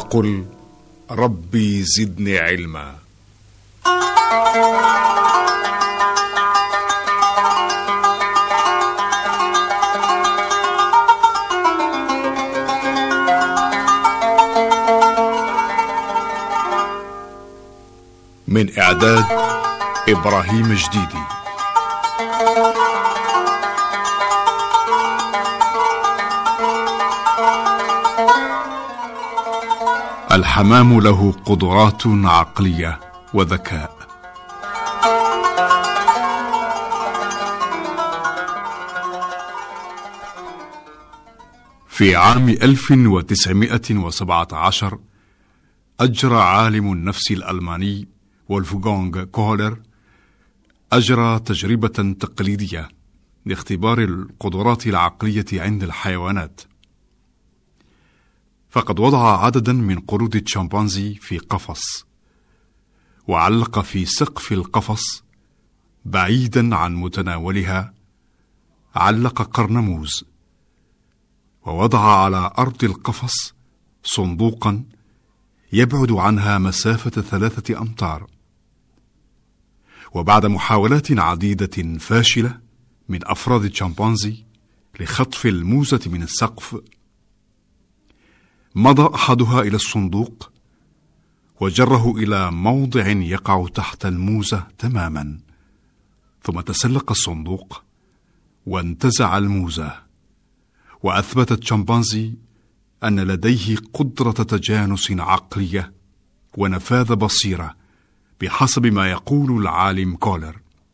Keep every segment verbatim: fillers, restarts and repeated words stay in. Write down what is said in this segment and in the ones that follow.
وقل ربي زدني علما. من إعداد إبراهيم جديدي. الحمام له قدرات عقلية وذكاء. في عام ألف وتسعمائة وسبعة عشر أجرى عالم النفس الألماني وولفغانغ كوهلر أجرى تجربة تقليدية لاختبار القدرات العقلية عند الحيوانات. فقد وضع عددا من قرود الشمبانزي في قفص، وعلق في سقف القفص بعيدا عن متناولها علق قرنموز، ووضع على أرض القفص صندوقا يبعد عنها مسافة ثلاثة أمتار. وبعد محاولات عديدة فاشلة من أفراد الشمبانزي لخطف الموزة من السقف، مضى أحدها إلى الصندوق وجره إلى موضع يقع تحت الموزة تماما، ثم تسلق الصندوق وانتزع الموزة. وأثبت الشمبانزي أن لديه قدرة تجانس عقلية ونفاذ بصيرة بحسب ما يقول العالم كولر.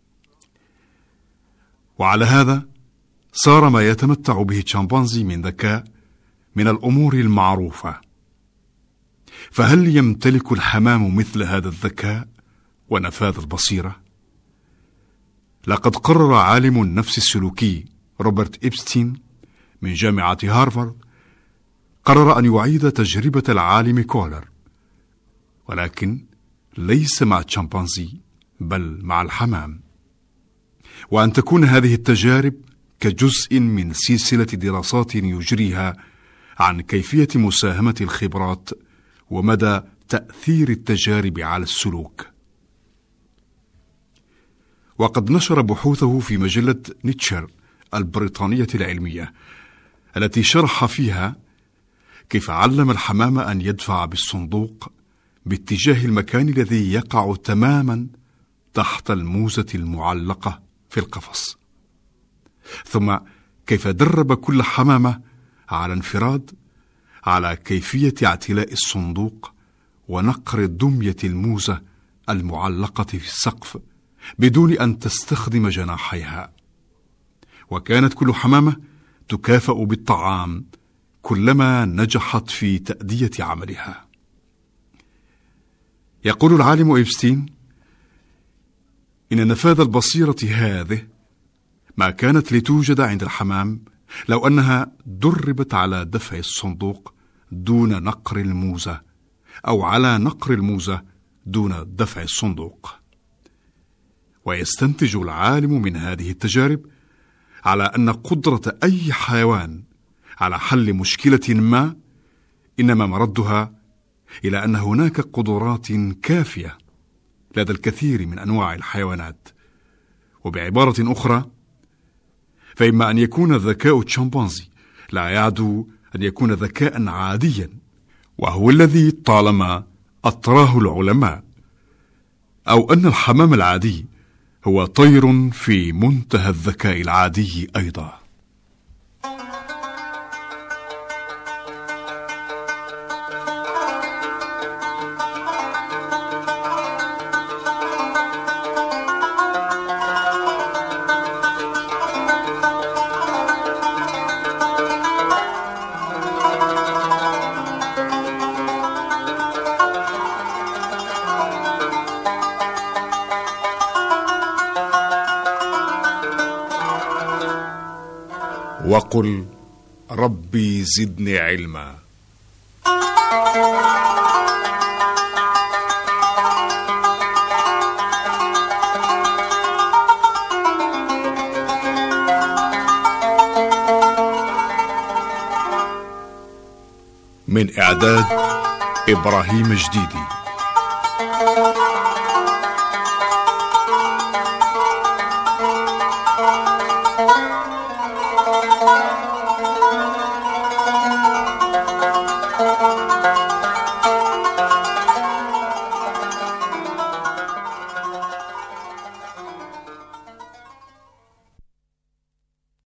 وعلى هذا صار ما يتمتع به الشمبانزي من ذكاء من الأمور المعروفة. فهل يمتلك الحمام مثل هذا الذكاء ونفاذ البصيرة؟ لقد قرر عالم النفس السلوكي روبرت إبستين من جامعة هارفارد قرر أن يعيد تجربة العالم كولر، ولكن ليس مع الشمبانزي بل مع الحمام، وأن تكون هذه التجارب كجزء من سلسلة دراسات يجريها عن كيفية مساهمة الخبرات ومدى تأثير التجارب على السلوك. وقد نشر بحوثه في مجلة نيتشر البريطانية العلمية، التي شرح فيها كيف علم الحمام أن يدفع بالصندوق باتجاه المكان الذي يقع تماما تحت الموزة المعلقة في القفص، ثم كيف درب كل حمامة على انفراد على كيفية اعتلاء الصندوق ونقر دمية الموزة المعلقة في السقف بدون أن تستخدم جناحيها. وكانت كل حمامة تكافأ بالطعام كلما نجحت في تأدية عملها. يقول العالم إبستين إن نفاذ البصيرة هذه ما كانت لتوجد عند الحمام لو أنها دربت على دفع الصندوق دون نقر الموزة، أو على نقر الموزة دون دفع الصندوق. ويستنتج العالم من هذه التجارب على أن قدرة أي حيوان على حل مشكلة ما إنما مردها إلى أن هناك قدرات كافية لدى الكثير من أنواع الحيوانات. وبعبارة أخرى، فإما أن يكون ذكاء الشمبانزي لا يعدو أن يكون ذكاء عاديا، وهو الذي طالما أطراه العلماء، أو أن الحمام العادي هو طير في منتهى الذكاء العادي أيضا. وقل ربي زدني علما. من إعداد إبراهيم جديدي.